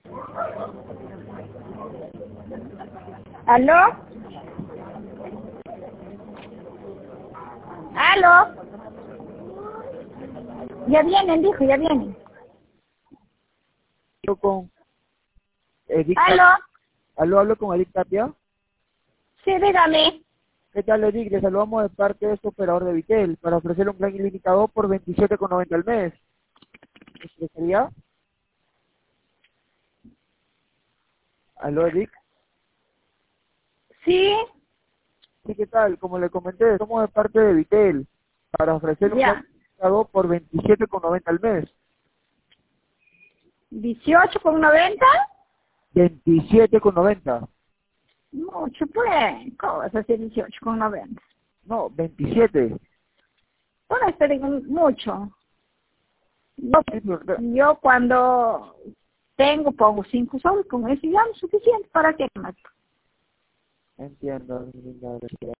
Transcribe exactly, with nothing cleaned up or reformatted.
¿Aló? ¿Aló? Ya vienen, dijo, ya vienen. Yo con Edith. ¿Aló? ¿Aló, hablo con Edith Tapia? Sí, dígame. ¿Qué tal, Edith? Le saludamos de parte de este operador de Vitel para ofrecerle un plan ilimitado por veintisiete con noventa al mes. ¿Qué sería? ¿Aló, Edith? Sí, Sí, ¿qué tal? Como le comenté, somos de parte de Vitel para ofrecerle un plan ya. ilimitado por veintisiete con noventa al mes. ¿dieciocho con noventa? veintisiete con noventa. Mucho, pues. ¿Cómo vas a hacer dieciocho con noventa? No, veintisiete. Bueno, te digo mucho. No, sí, pero- Yo cuando tengo, pongo cinco soles, con eso ya es suficiente. ¿Para qué más? Entiendo, mi linda.